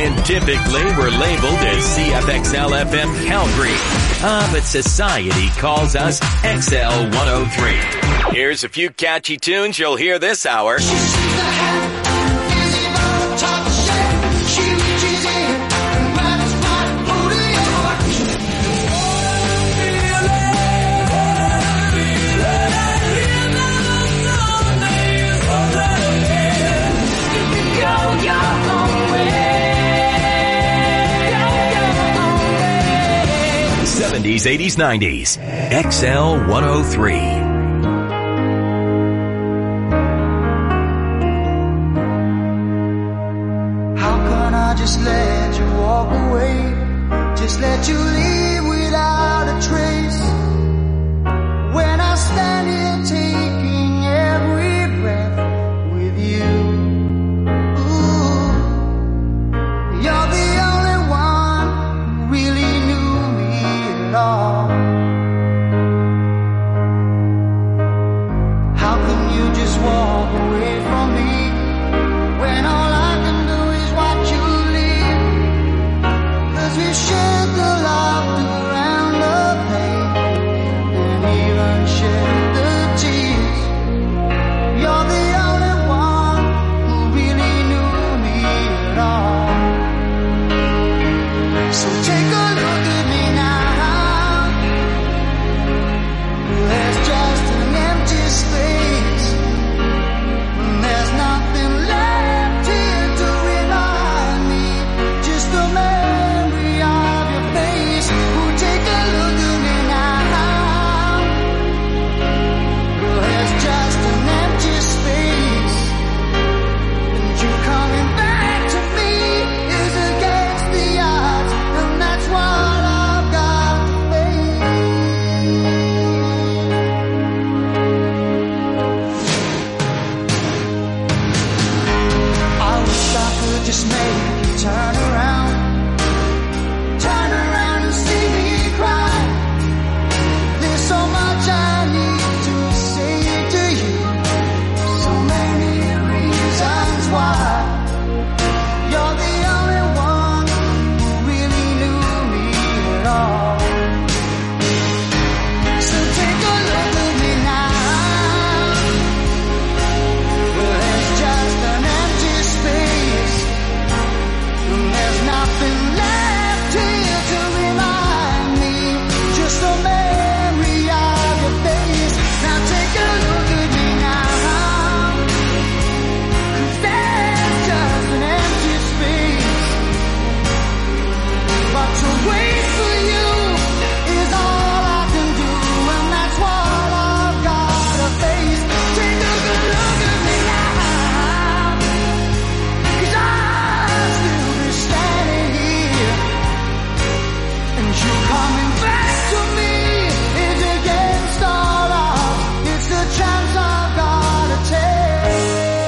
Scientifically, we're labeled as CFXL-FM Calgary. But society calls us XL 103. Here's a few catchy tunes you'll hear this hour. '70s, '80s, '90s. XL 103. How can I just let you walk away? Just let you leave without a trace. When I stand here taking every breath with you. Ooh, you're the only one who really knew me at all. How can you just walk away from me when all I can do is watch you leave? 'Cause we shared the laughter and the pain and even shared the tears. You're the only one who really knew me at all. So take a look at me now. There's just an empty space. There's nothing left here to remind me. Just the memory of your face. Oh, take a look at me now. There's just an empty space. And you coming back to me is against the odds. And that's what I've got to face. I wish I could just make you turn around and see me cry. There's so much I need to say to you, so many reasons why. You're the only one who really knew me at all. So take a look at me now. There's just an empty space. There's nothing left here to remind me. Just a memory of your face. Now take a look at me now. 'Cause there's just an empty space. But to wait for you is all I can do. And that's what I've got to face. Take a good look at me now. 'Cause I'll still be standing here. And you coming back to me is against all odds. It's the chance I've got to take.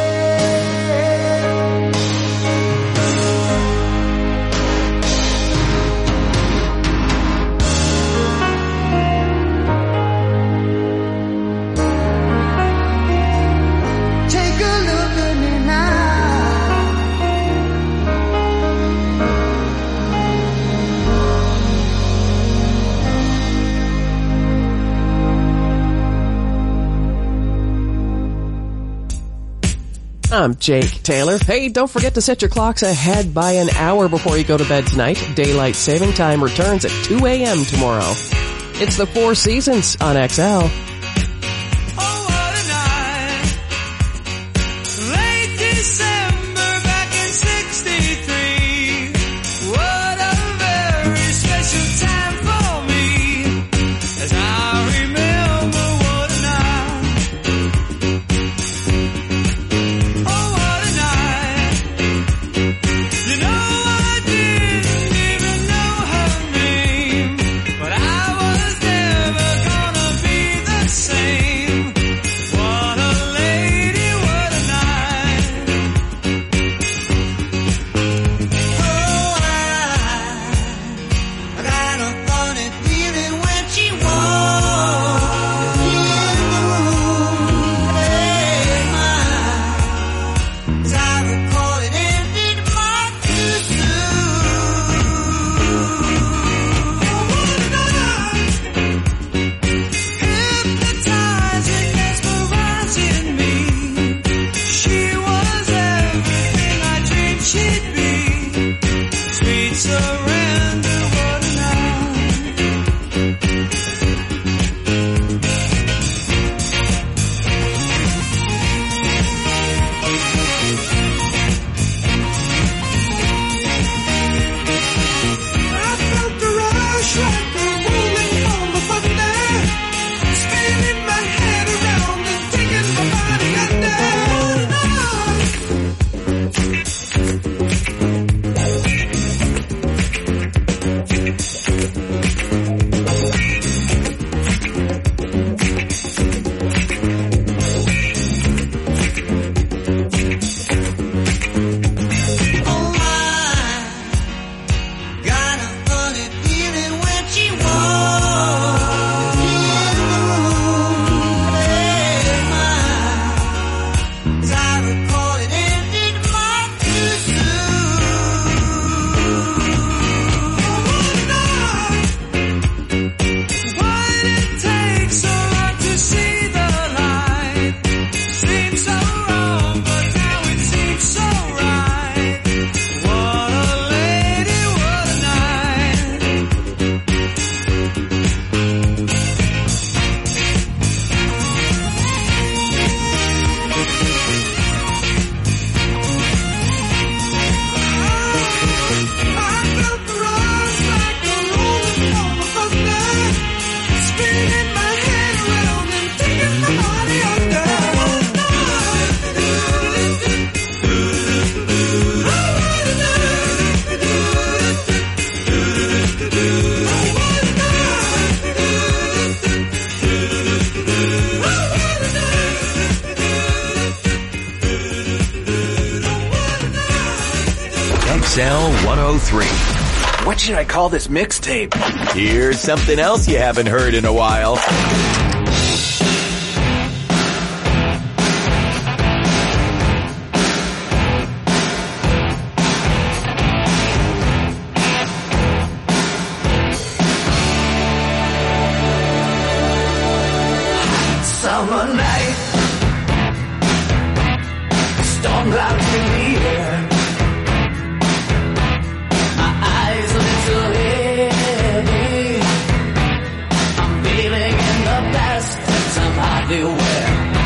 Take a look at me now. I'm Jake Taylor. Hey, don't forget to set your clocks ahead by an hour before you go to bed tonight. Daylight saving time returns at 2 a.m. tomorrow. It's the Four Seasons on XL. Oh, what a night. Late December back in '63. What a very special time for me. As I remember, what a night. Oh, what a night. You know, I didn't even know her name. But I was never gonna be the same. What a lady, what a night. XL 103. What should I call this mixtape? Here's something else you haven't heard in a while. Summer night, storm clouds in the air. My eyes a little heavy. I'm feeling in the best that I'm hardly aware.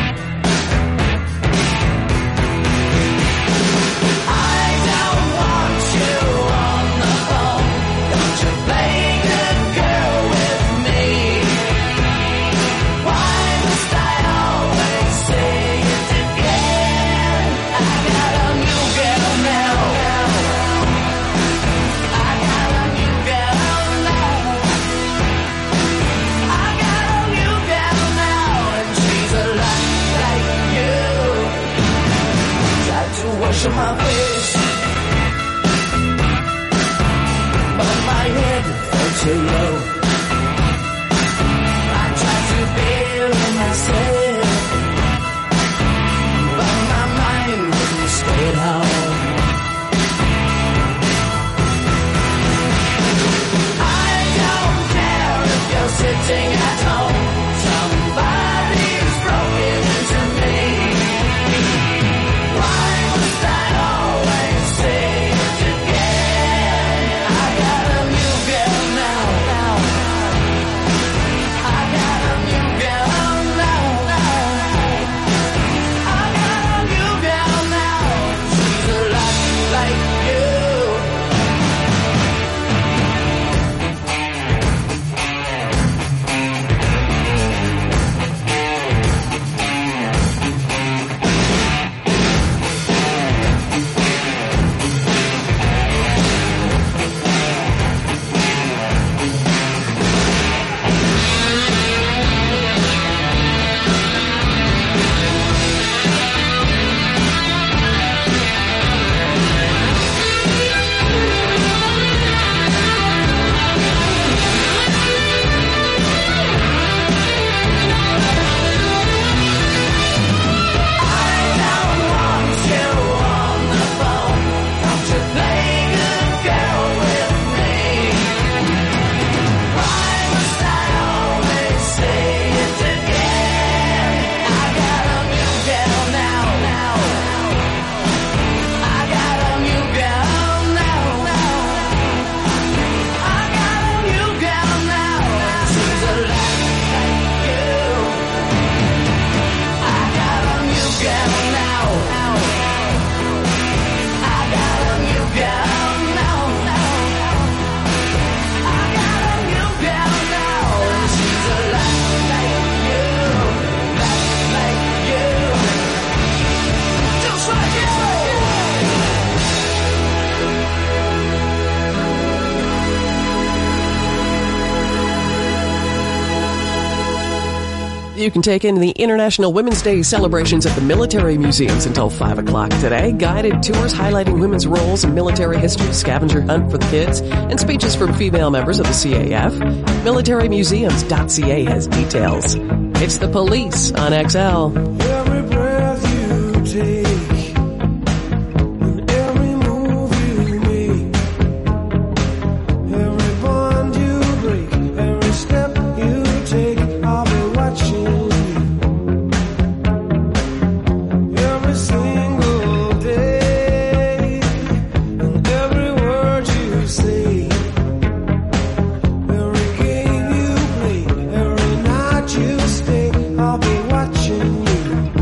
I don't want you on the phone. Don't you play good girl with me? Why must I always say it again? I got a new girl now. I got a new girl now. I got a new girl now, and she's a lot like you. Tried to wash my face, but my head felt too low. I tried to feel myself, but my mind wouldn't stay at home. I don't care if you're sitting at home. Somebody's broken into me. Why must I always say it again? I got a new girl now. I got a new girl now. I got a new girl now. She's a lot like you. You can take in the International Women's Day celebrations at the military museums until 5 o'clock today. Guided tours highlighting women's roles in military history, scavenger hunt for the kids, and speeches from female members of the CAF. MilitaryMuseums.ca has details. It's the Police on XL. Every breath you take, and every move you make, every bond you break, every step you take, I'll be watching you. Every single day, and every word you say, every game you play, every night you stay, I'll be watching you.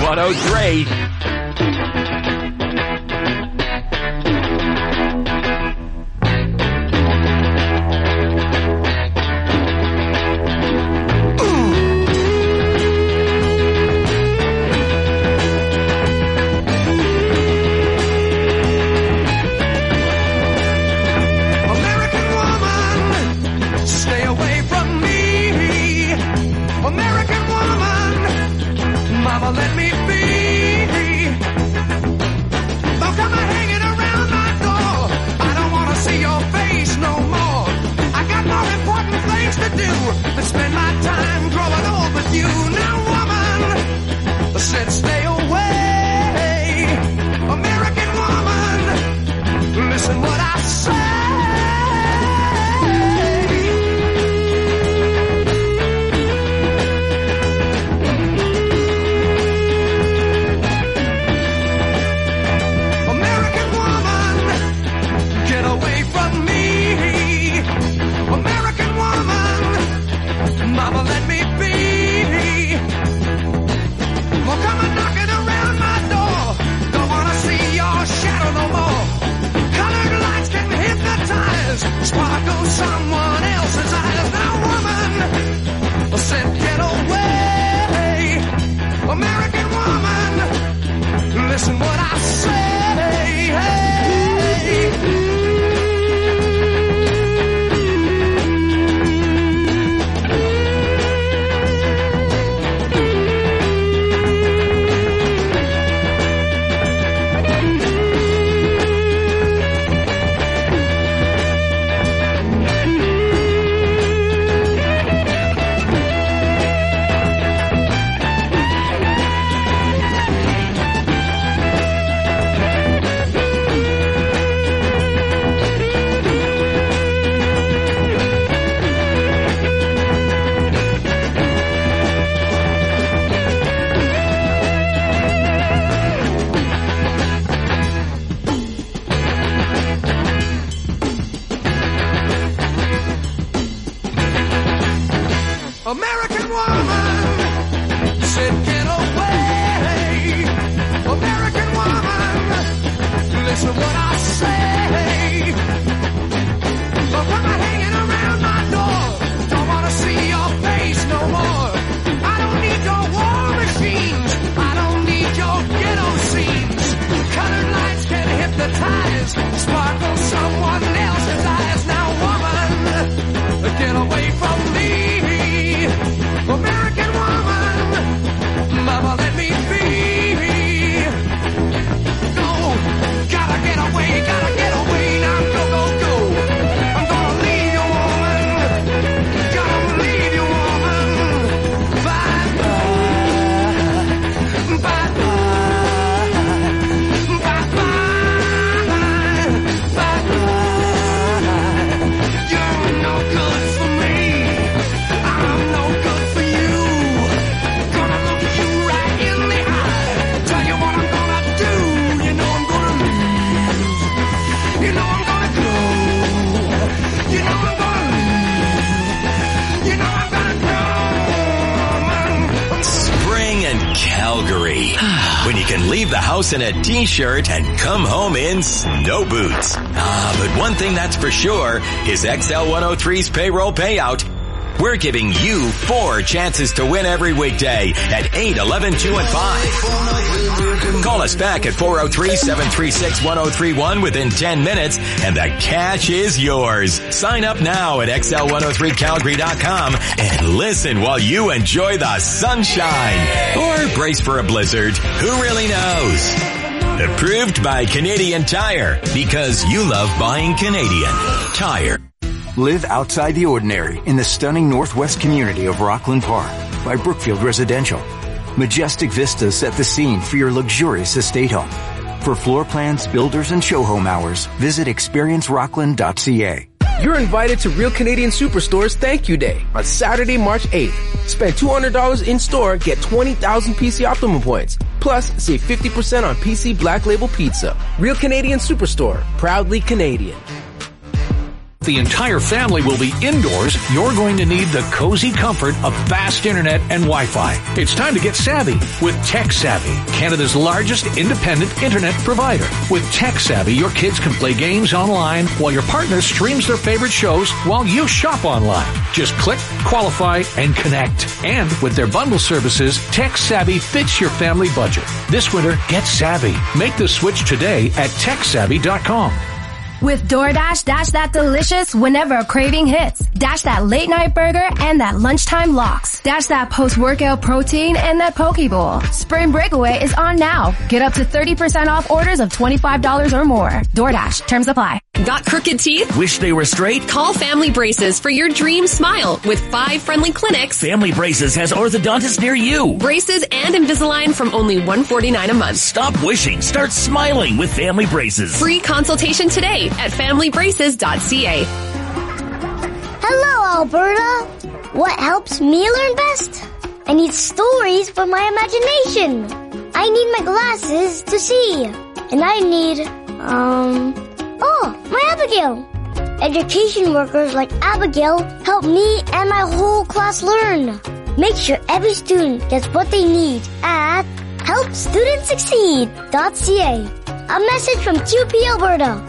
103. American woman, stay away from me. American woman, mama, let me be. Don't come hanging around my door. I don't want to see your face no more. I got more important things to do than spend my time growing old with you. Now, woman, I said stay away. American woman, listen what I say. American woman, get away from me. American woman, mama, let me be. Well, come and knocking around my door. Don't wanna see your shadow no more. Colored lights can hypnotize, sparkle someone else's eyes. Now, woman, I said get away. American woman, listen what I say. American woman, said get away. American woman, listen what I say. Don't come hanging around my door. Don't wanna see your face no more. I don't need your war machines. I don't need your ghetto scenes. Colored lights can hypnotize, sparkle someone else's eyes. Now, woman, get away from me. American woman, mama, let me be. Go, gotta get away now, go, go, go. I'm gonna leave you, woman, gonna leave you, woman. Bye, bye, bye, bye, bye, bye, bye, bye. You're no good for me, I'm no good for you. Gonna look you right in the eye, tell you what I'm gonna do. You know I'm gonna leave, you know I'm gonna go, you know I'm gonna leave, you know I'm gonna go. Spring in Calgary. When you can leave the house in a t-shirt and come home in snow boots. But one thing that's for sure is XL103's payroll payout. We're giving you 4 chances to win every weekday at 8, 11, 2, and 5. Call us back at 403-736-1031 within 10 minutes and the cash is yours. Sign up now at XL103Calgary.com and listen while you enjoy the sunshine. Or brace for a blizzard. Who really knows? Approved by Canadian Tire because you love buying Canadian Tire. Live outside the ordinary in the stunning northwest community of Rockland Park by Brookfield Residential. Majestic vistas set the scene for your luxurious estate home. For floor plans, builders, and show home hours, visit experiencerockland.ca. You're invited to Real Canadian Superstore's Thank You Day on Saturday, March 8th. Spend $200 in store, get 20,000 PC Optimum points. Plus, save 50% on PC Black Label Pizza. Real Canadian Superstore, proudly Canadian. the entire family will be indoors, you're going to need the cozy comfort of fast internet and Wi-Fi. It's time to get savvy with Tech Savvy, Canada's largest independent internet provider. With Tech Savvy, your kids can play games online while your partner streams their favorite shows while you shop online. Just click, qualify, and connect. And with their bundle services, Tech Savvy fits your family budget. This winter, get savvy. Make the switch today at TechSavvy.com. With DoorDash, dash that delicious whenever a craving hits. Dash that late night burger and that lunchtime lox. Dash that post-workout protein and that poke bowl. Spring Breakaway is on now. Get up to 30% off orders of $25 or more. DoorDash. Terms apply. Got crooked teeth? Wish they were straight? Call Family Braces for your dream smile with 5 friendly clinics. Family Braces has orthodontists near you. Braces and Invisalign from only $149 a month. Stop wishing. Start smiling with Family Braces. Free consultation today at familybraces.ca. Hello, Alberta. What helps me learn best? I need stories for my imagination. I need my glasses to see. And I need, my Abigail. Education workers like Abigail help me and my whole class learn. Make sure every student gets what they need at helpstudentsucceed.ca. A message from QP Alberta.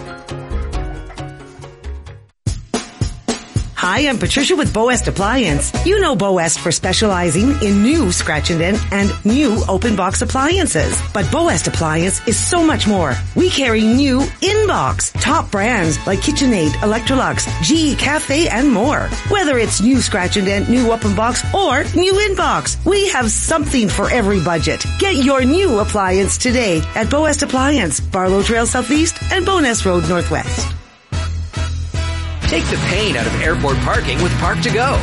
Hi, I'm Patricia with Boest Appliance. You know Boest for specializing in new scratch and dent and new open box appliances. But Boest Appliance is so much more. We carry new in-box, top brands like KitchenAid, Electrolux, GE Cafe, and more. Whether it's new scratch and dent, new open box, or new in-box, we have something for every budget. Get your new appliance today at Boest Appliance, Barlow Trail Southeast and Bowness Road Northwest. Take the pain out of airport parking with Park to Go.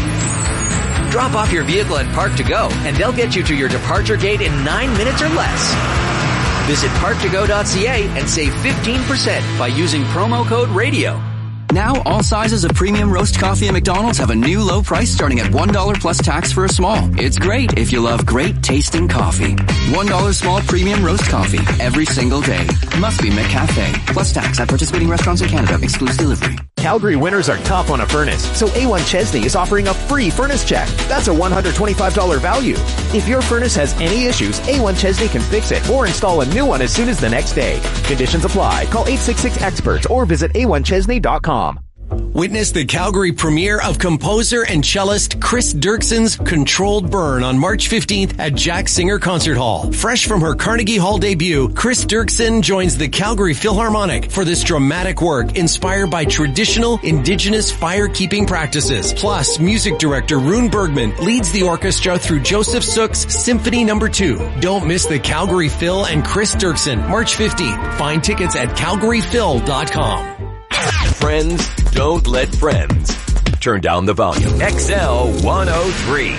Drop off your vehicle at Park to Go, and they'll get you to your departure gate in 9 minutes or less. Visit parktogo.ca and save 15% by using promo code RADIO. Now, all sizes of premium roast coffee at McDonald's have a new low price starting at $1 plus tax for a small. It's great if you love great tasting coffee. $1 small premium roast coffee every single day. Must be McCafe. Plus tax at participating restaurants in Canada. Excludes delivery. Calgary winters are tough on a furnace, so A1 Chesney is offering a free furnace check. That's a $125 value. If your furnace has any issues, A1 Chesney can fix it or install a new one as soon as the next day. Conditions apply. Call 866-EXPERT or visit a1chesney.com. Witness the Calgary premiere of composer and cellist Chris Dirkson's Controlled Burn on March 15th at Jack Singer Concert Hall. Fresh from her Carnegie Hall debut, Chris Dirkson joins the Calgary Philharmonic for this dramatic work inspired by traditional Indigenous fire-keeping practices. Plus, music director Rune Bergman leads the orchestra through Joseph Sook's Symphony No. 2. Don't miss the Calgary Phil and Chris Dirkson, March 15th. Find tickets at calgaryphil.com. Friends don't let friends. Turn down the volume. XL 103.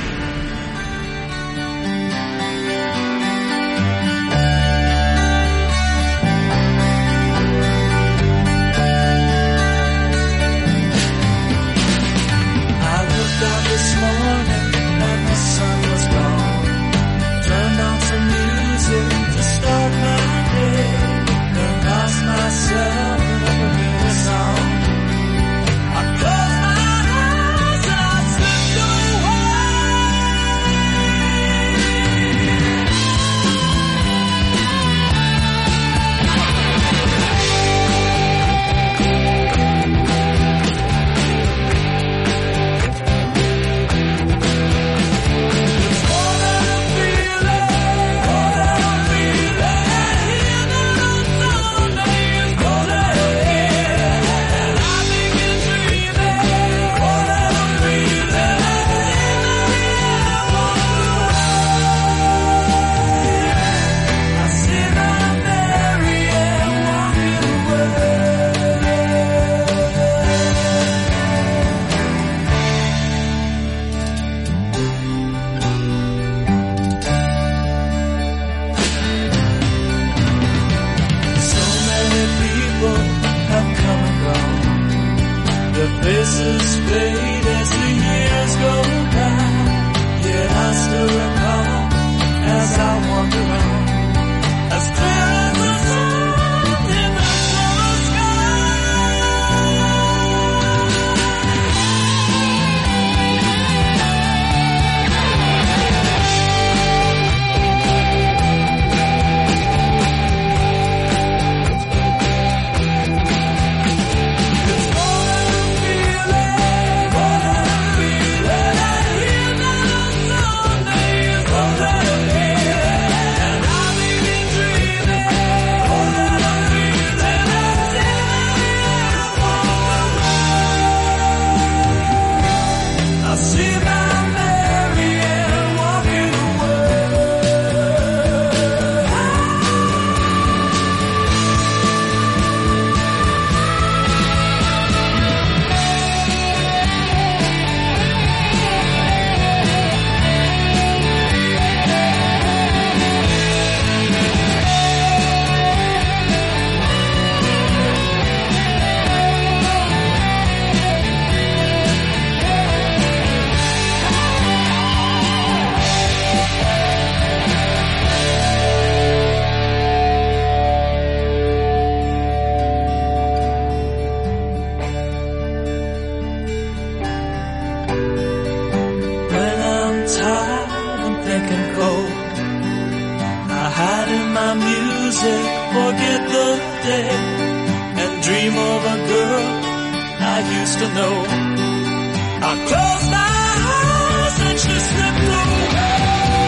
I close my eyes, I slip away. stinking cold. I hide in my music, forget the day, and dream of a girl I used to know. I close my eyes and she slipped away.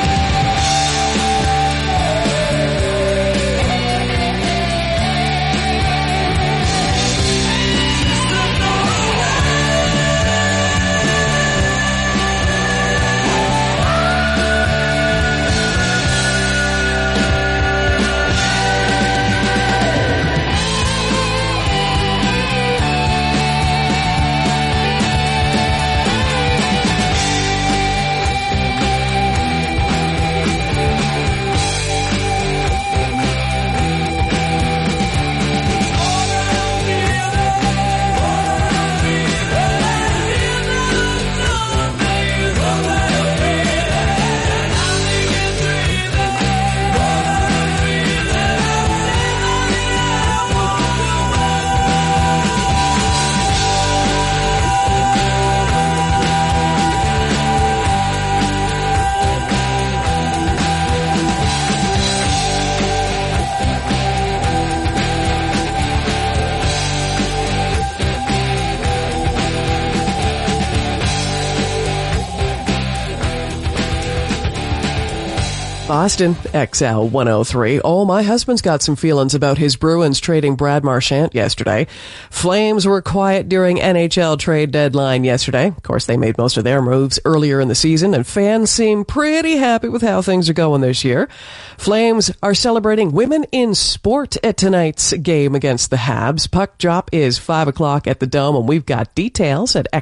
Boston, XL 103. Oh, my husband's got some feelings about his Bruins trading Brad Marchand yesterday. Flames were quiet during NHL trade deadline yesterday. Of course, they made most of their moves earlier in the season, and fans seem pretty happy with how things are going this year. Flames are celebrating women in sport at tonight's game against the Habs. Puck drop is 5 o'clock at the Dome, and we've got details at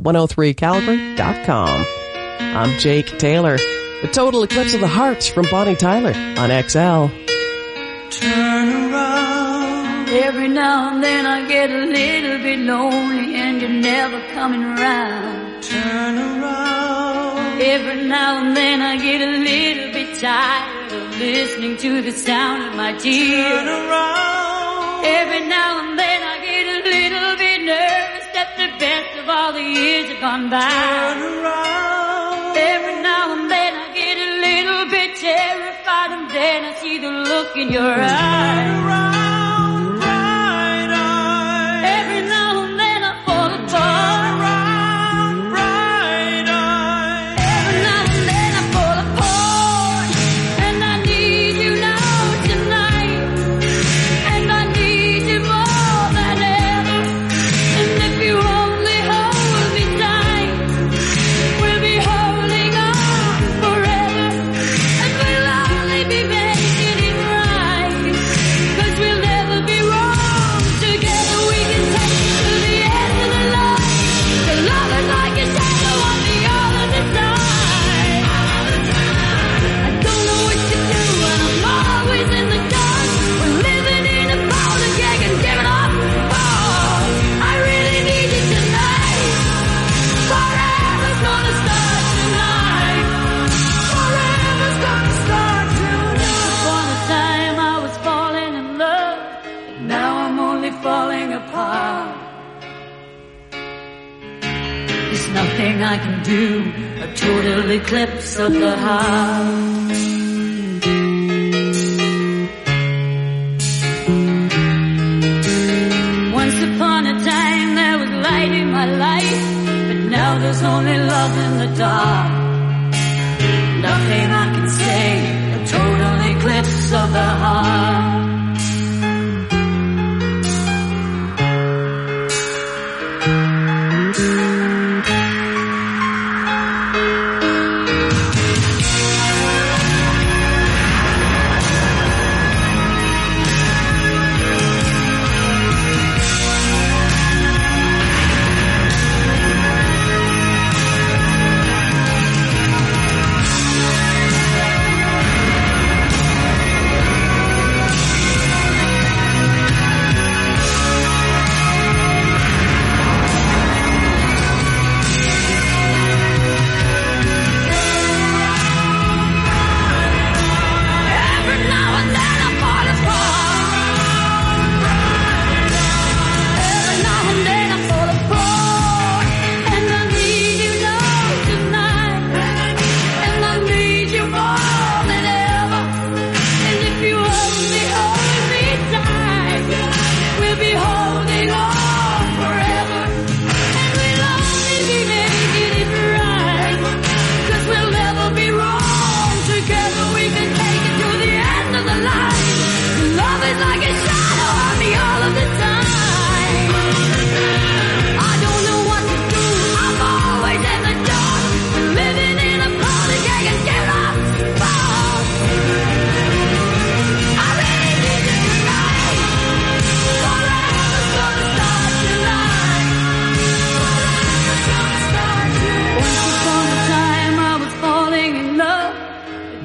XL103Calgary.com. I'm Jake Taylor. The Total Eclipse of the Heart from Bonnie Tyler on XL. Turn around. Every now and then I get a little bit lonely and you're never coming around. Turn around. Every now and then I get a little bit tired of listening to the sound of my tears. Turn around. Every now and then I get a little bit nervous that the best of all the years have gone by. Turn around. Every now and then I get a little bit terrified, and then I see the look in your eyes. Turn around, bright eyes. Every now and then I fall apart. Turn around, bright eyes. Every now and then I fall apart, and I need you now tonight, and I need you more than ever. And if you only hold me tight, we'll be holding on forever, and we'll only be making it right, 'cause we'll never be wrong. Together we can take it to the end of the line. The love is like a shadow on the other side. I don't know what to do, and I'm always in the dark. We're living in a powder keg and giving off the ball. I really need you tonight. Forever's gonna start tonight. Forever's gonna start tonight. Upon a time I was falling in love, but now I'm only falling apart. There's nothing I can do, a total eclipse of the heart. Once upon a time there was light in my life, but now there's only love in the dark. Nothing I can say, a total eclipse of the heart.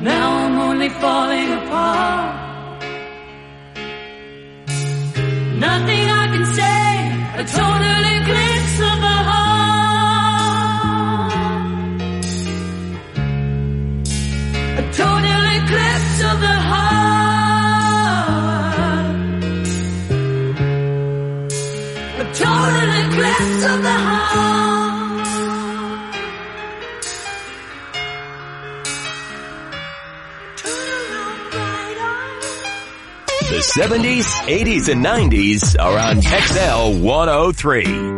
Now I'm only falling apart. Nothing I can say, a total eclipse of the heart. A total eclipse of the heart. A total eclipse of the heart. The 70s, 80s, and 90s are on XL 103.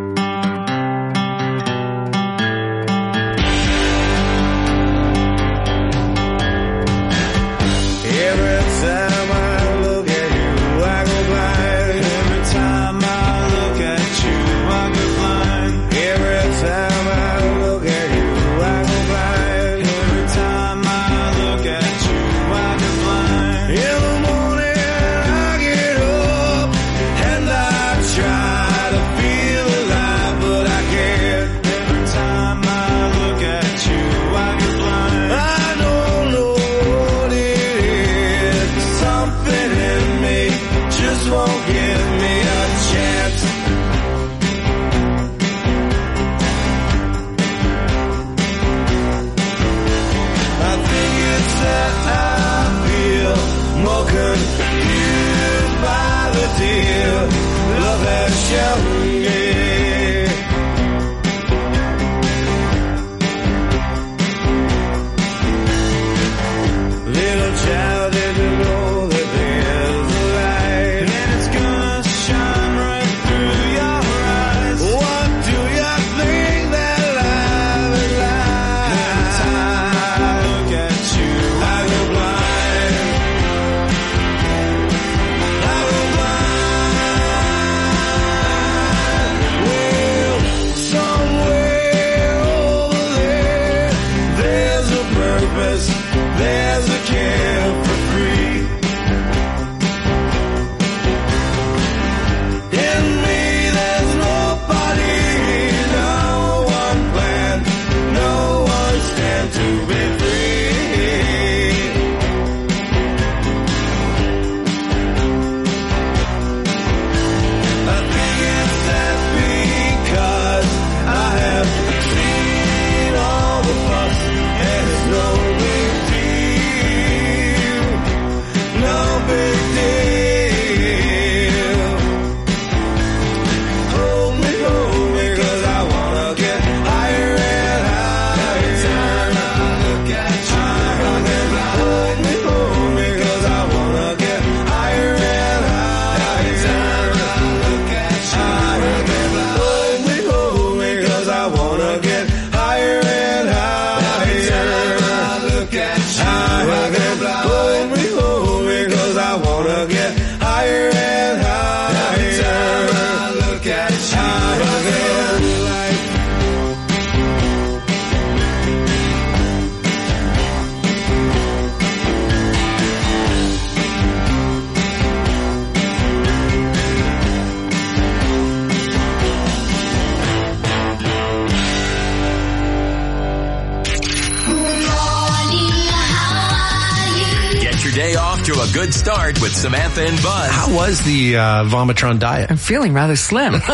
Good start with Samantha and Buzz. How was the Vomitron diet? I'm feeling rather slim. Well,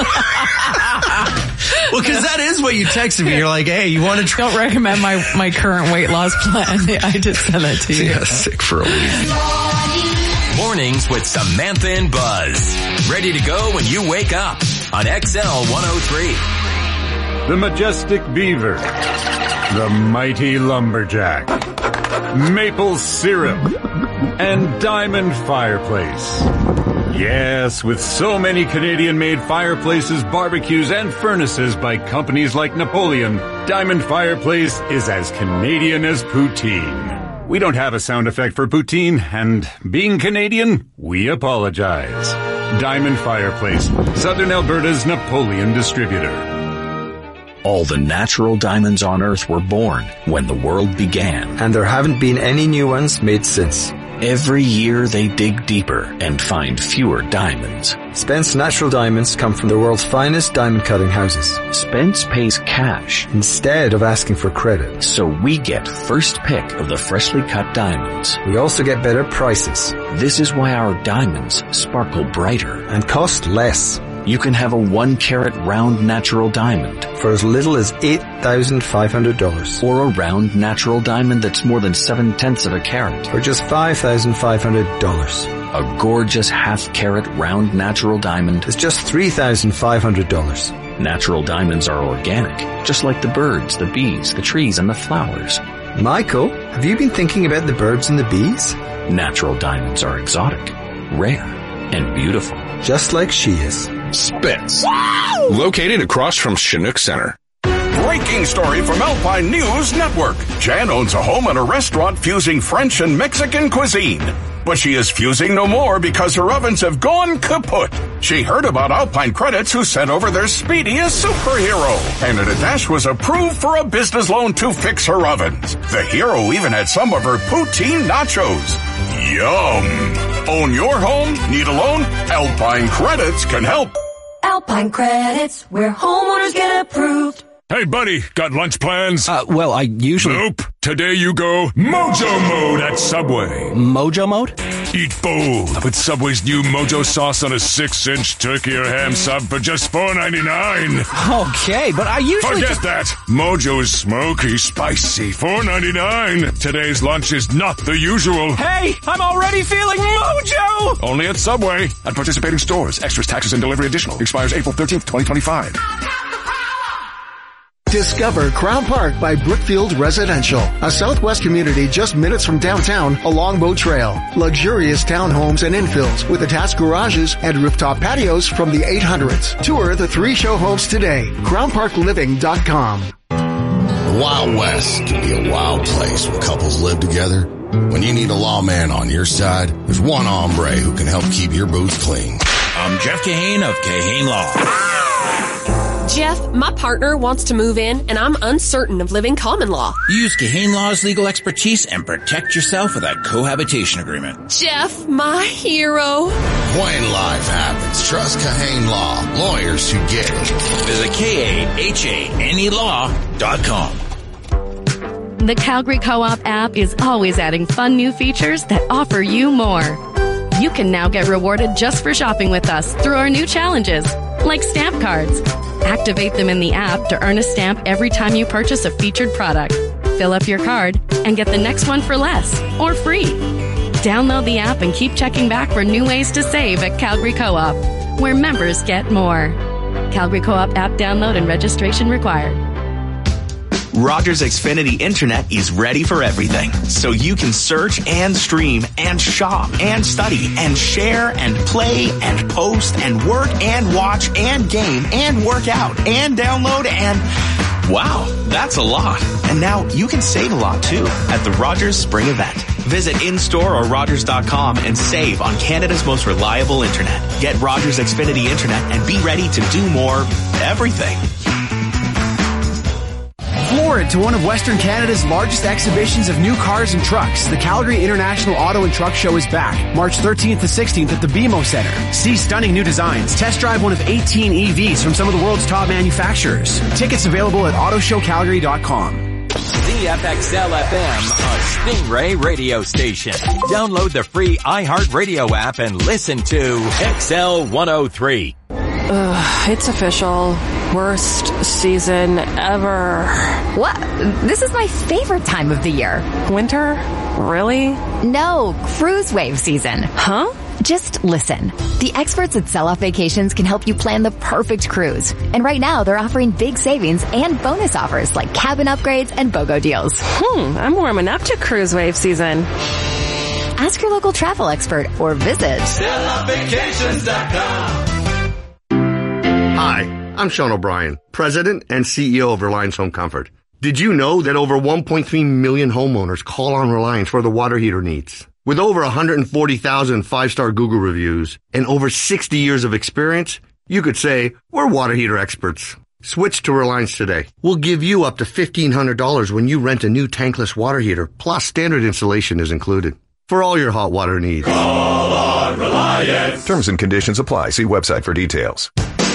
because that is what you texted me. You're like, hey, you want to try? Don't recommend my current weight loss plan. I just sent that to you. Yeah, sick for a week. Mornings with Samantha and Buzz. Ready to go when you wake up on XL 103. The Majestic Beaver. The Mighty Lumberjack. Maple Syrup. And Diamond Fireplace. Yes, with so many Canadian-made fireplaces, barbecues, and furnaces by companies like Napoleon, Diamond Fireplace is as Canadian as poutine. We don't have a sound effect for poutine, and being Canadian, we apologize. Diamond Fireplace, Southern Alberta's Napoleon distributor. All the natural diamonds on Earth were born when the world began. And there haven't been any new ones made since. Every year they dig deeper and find fewer diamonds. Spence Natural Diamonds come from the world's finest diamond cutting houses. Spence pays cash instead of asking for credit. So we get first pick of the freshly cut diamonds. We also get better prices. This is why our diamonds sparkle brighter and cost less. You can have a 1-carat round natural diamond for as little as $8,500. Or a round natural diamond that's more than 7/10 of a carat for just $5,500. A gorgeous half-carat round natural diamond is just $3,500. Natural diamonds are organic, just like the birds, the bees, the trees, and the flowers. Michael, have you been thinking about the birds and the bees? Natural diamonds are exotic, rare, and beautiful. Just like she is. Spence. Located across from Chinook Center. Breaking story from Alpine News Network. Jan owns a home and a restaurant fusing French and Mexican cuisine. But she is fusing no more because her ovens have gone kaput. She heard about Alpine Credits who sent over their speediest superhero. Canada Dash was approved for a business loan to fix her ovens. The hero even had some of her poutine nachos. Yum! Own your home? Need a loan? Alpine Credits can help. Alpine Credits, where homeowners get approved. Hey, buddy, got lunch plans? Well, I usually... Nope. Today you go Mojo Mode at Subway. Mojo Mode? Eat bold with Subway's new Mojo sauce on a 6-inch turkey or ham sub for just $4.99. Okay, but I usually Forget that. Mojo's smoky, spicy, $4.99. Today's lunch is not the usual. Hey, I'm already feeling Mojo! Only at Subway. At participating stores. Extras, taxes, and delivery additional. Expires April 13th, 2025. Discover Crown Park by Brookfield Residential, a Southwest community just minutes from downtown along Boat Trail. Luxurious townhomes and infills with attached garages and rooftop patios from the 800s. Tour the 3 show homes today. CrownParkLiving.com. The Wild West can be a wild place when couples live together. When you need a lawman on your side, there's one hombre who can help keep your boots clean. I'm Jeff Kahane of Kahane Law. Jeff, my partner wants to move in, and I'm uncertain of living common law. Use Kahane Law's legal expertise and protect yourself with a cohabitation agreement. Jeff, my hero. When life happens, trust Kahane Law. Lawyers who get it. Visit KAHANElaw.com. The Calgary Co-op app is always adding fun new features that offer you more. You can now get rewarded just for shopping with us through our new challenges, like stamp cards. Activate them in the app to earn a stamp every time you purchase a featured product. Fill up your card and get the next one for less or free. Download the app and keep checking back for new ways to save at Calgary Co-op, where members get more. Calgary Co-op app download and registration required. Rogers Xfinity Internet is ready for everything, so you can search and stream and shop and study and share and play and post and work and watch and game and work out and download and... Wow, that's a lot. And now you can save a lot too at the Rogers Spring Event. Visit in-store or Rogers.com and save on Canada's most reliable internet. Get Rogers Xfinity Internet and be ready to do more everything. Forward to one of Western Canada's largest exhibitions of new cars and trucks. The Calgary International Auto and Truck Show is back, March 13th to 16th at the BMO Center. See stunning new designs. Test drive one of 18 EVs from some of the world's top manufacturers. Tickets available at autoshowcalgary.com. CFXL FM, a Stingray radio station. Download the free iHeartRadio app and listen to XL 103. It's official. Worst season ever. What? This is my favorite time of the year. Winter? Really? No, cruise wave season. Huh? Just listen. The experts at Sell Off Vacations can help you plan the perfect cruise. And right now, they're offering big savings and bonus offers like cabin upgrades and BOGO deals. I'm warming up to cruise wave season. Ask your local travel expert or visit selloffvacations.com. Hi, I'm Sean O'Brien, President and CEO of Reliance Home Comfort. Did you know that over 1.3 million homeowners call on Reliance for the water heater needs? With over 140,000 five-star Google reviews and over 60 years of experience, you could say we're water heater experts. Switch to Reliance today. We'll give you up to $1,500 when you rent a new tankless water heater, plus standard installation is included. for all your hot water needs. Call on Reliance. Terms and conditions apply. See website for details.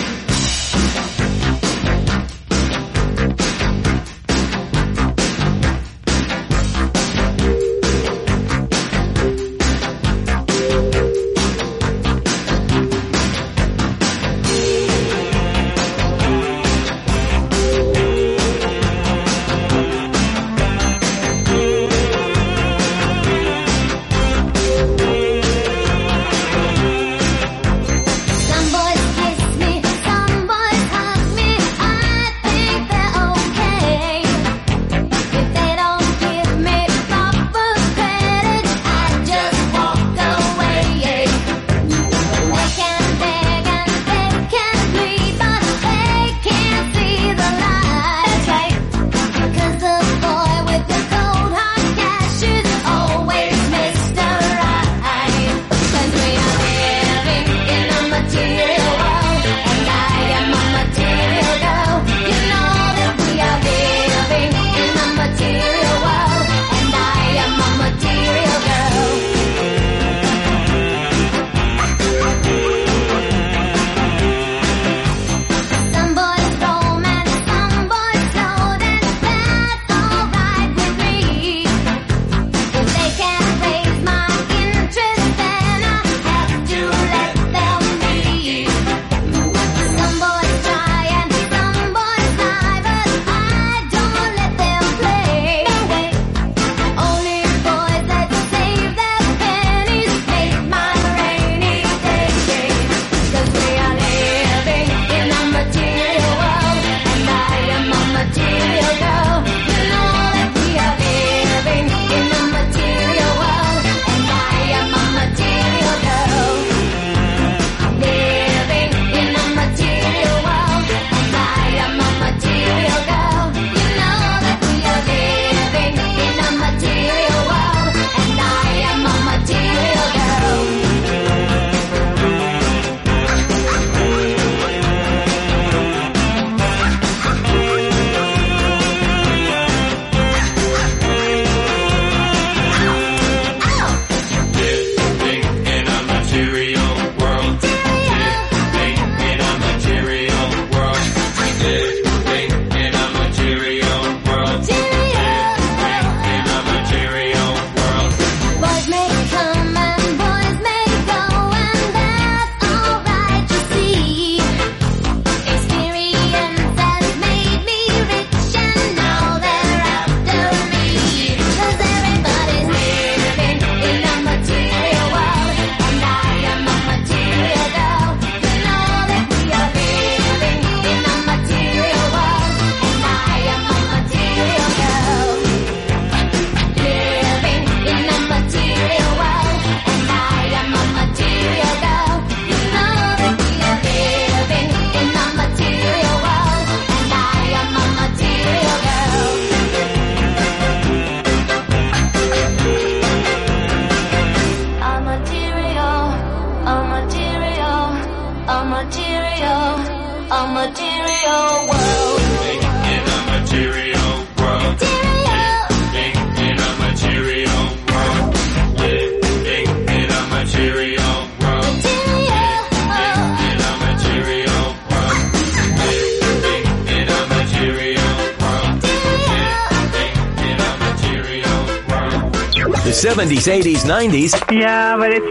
The 70s, 80s, 90s. Yeah, but it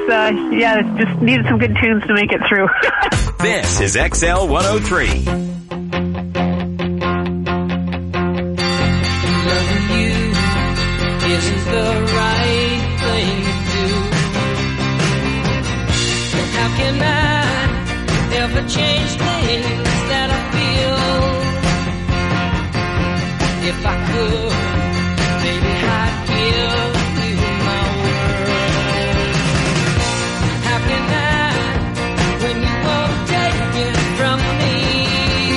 just needed some good tunes to make it through. This is XL 103. Loving you isn't the right thing to do. How can I ever change things that I feel? If I could, maybe I'd give you my word. How can I, when you won't take it from me?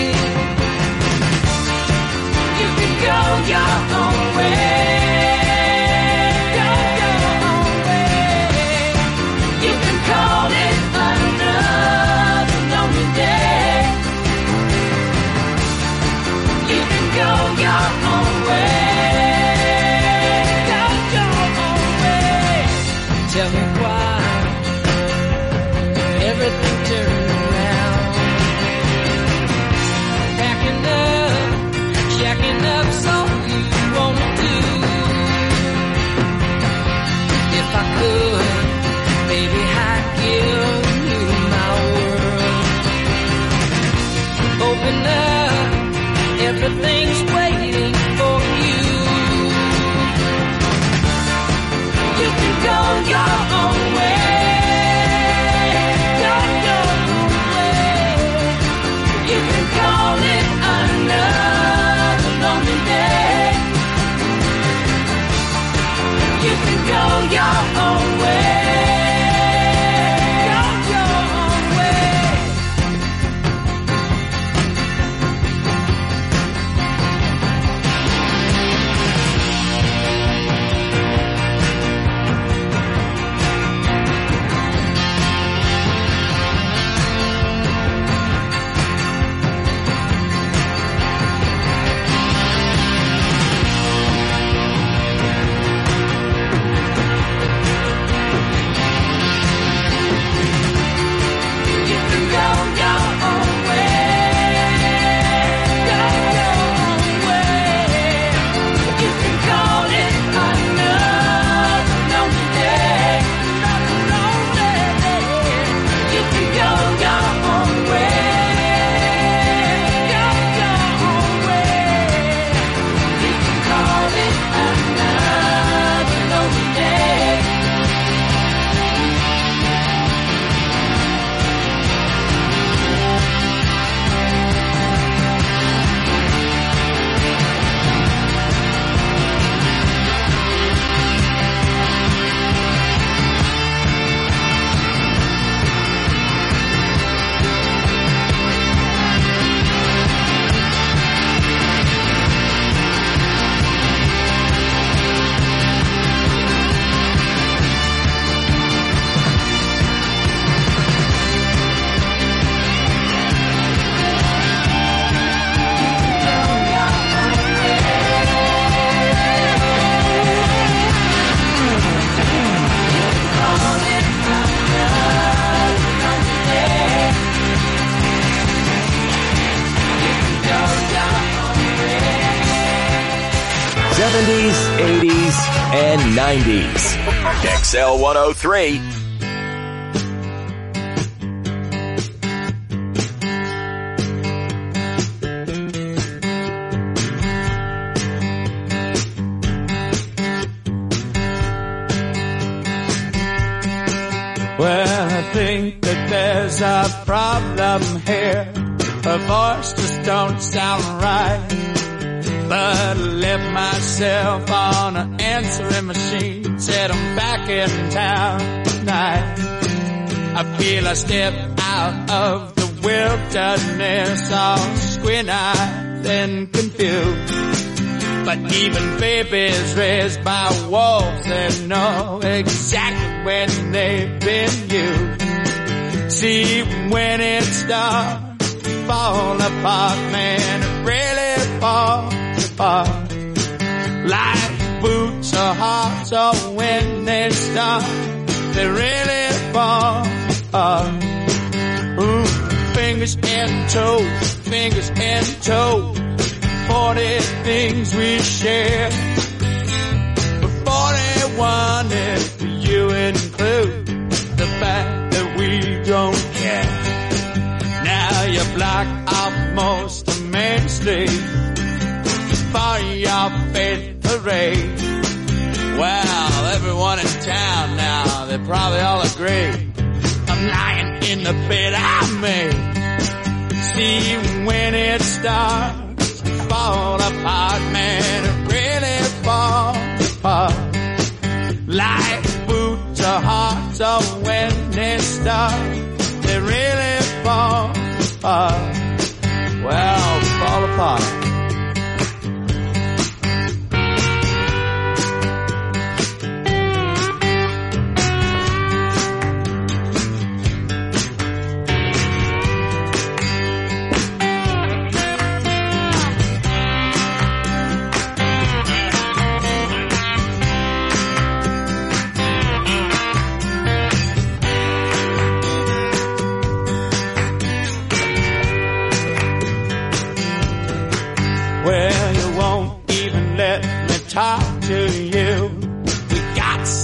Tell me why everything turned around. Packing up, shacking up's all you wanna do. If I could, baby, I'd give you my world. Open up, everything's waiting for you. You can go your own way. Go your own way. You can call it another lonely day. You can go your own way. Go your own way. '70s, '80s, and '90s. XL 103. Well, I think that there's a problem here. Her voice just don't sound right. But I left myself on an answering machine. Said I'm back in town tonight. I feel I step out of the wilderness, all squint-eyed and confused. But even babies raised by wolves, they know exactly when they've been used. See, when it starts to fall apart, man, it really falls apart. Like boots or hearts, or when they start, they really fall apart. Ooh, fingers and toes, fingers and toes. 40 things we share, but 41 if you include the fact that we don't care. Now you block off most of Main Street for your faith parade. Well, everyone in town now, they probably all agree I'm lying in the bed I made. See, when it starts fall apart, man, it really falls apart. Like boots or hearts, or when they start, they really fall apart. Well, fall apart.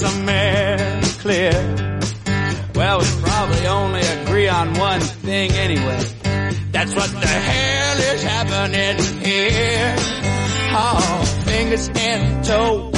some air clear. Well, we probably only agree on one thing anyway. That's what the hell is happening here. Oh, fingers in toe,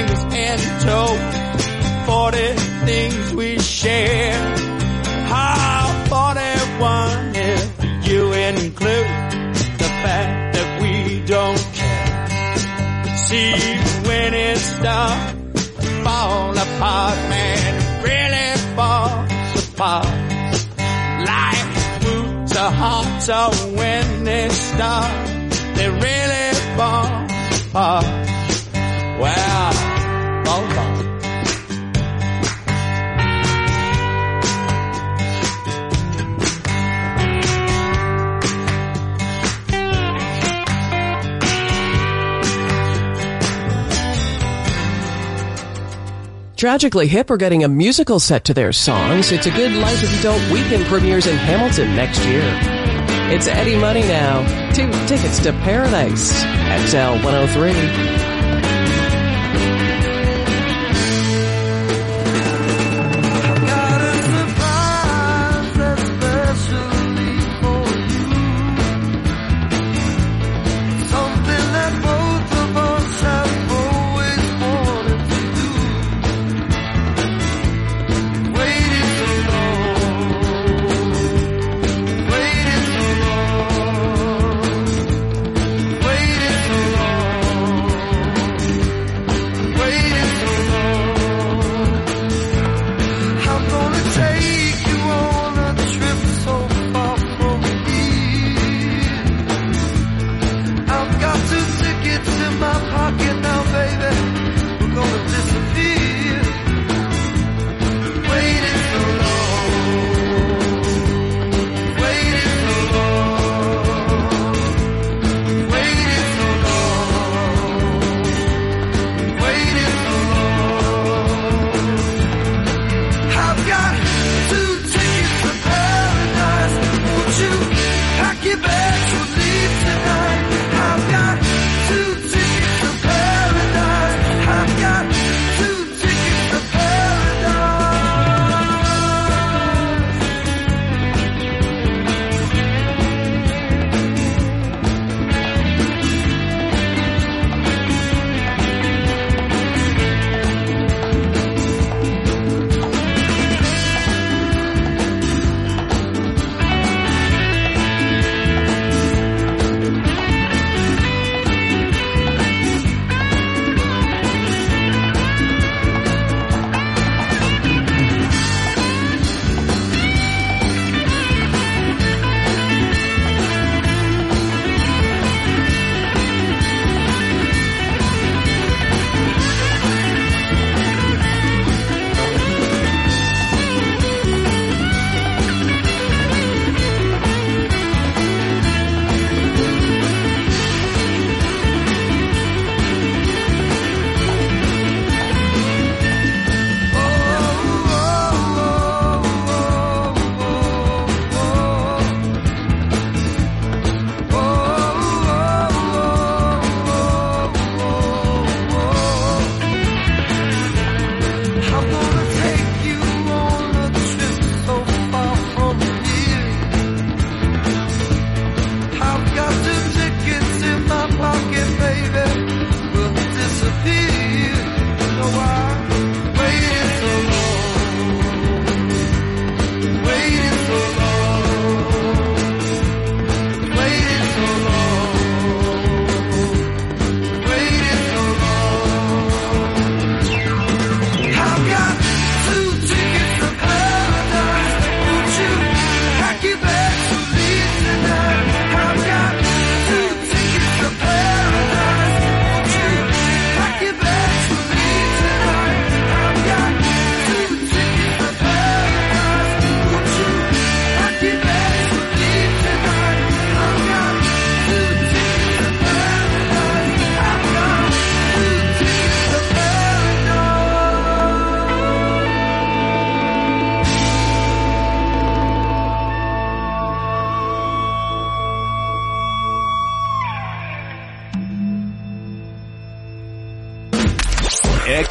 40 things we share. Oh, 41 if you include the fact that we don't care. See, when it starts to fall apart, man, it really falls apart. Like moves are hard, so when they start, they really fall apart. Well, fall apart. Tragically Hip are getting a musical set to their songs. It's a Good Life If You Don't Weekend premieres in Hamilton next year. It's Eddie Money now. 2 tickets to Paradise. XL 103.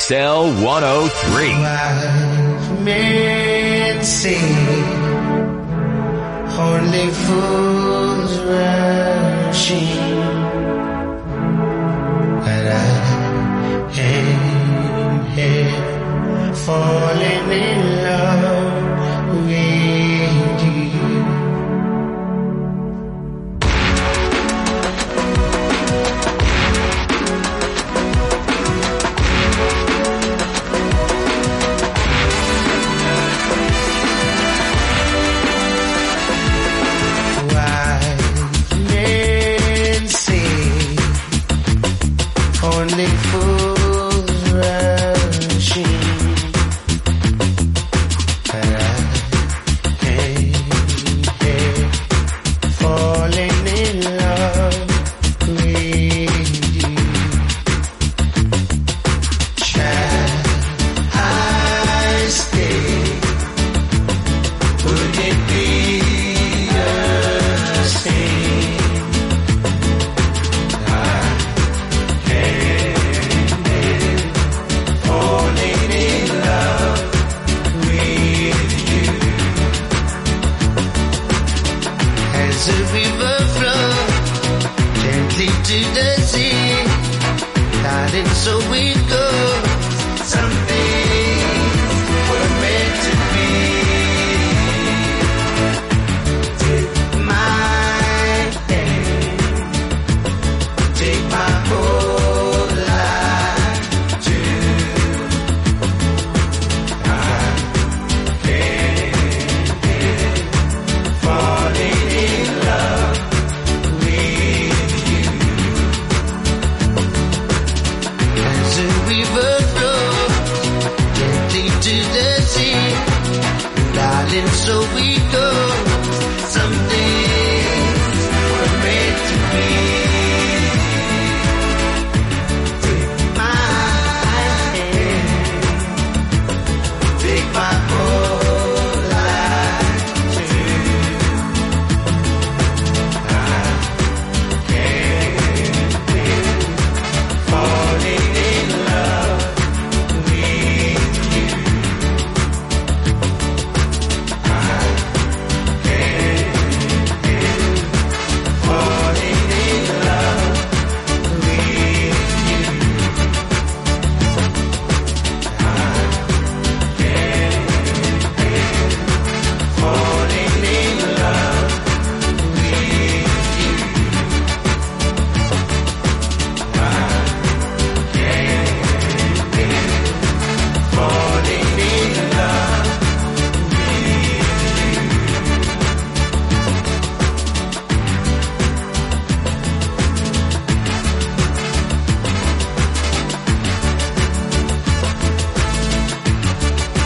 XL 103. Men say only fools rushing, but I am here falling in love.